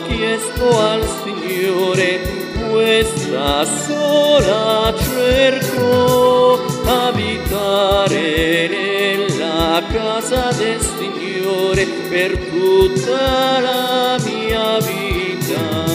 chiesto al Signore, questa sola cerco, abitare nella casa del Signore per tutta la mia vita.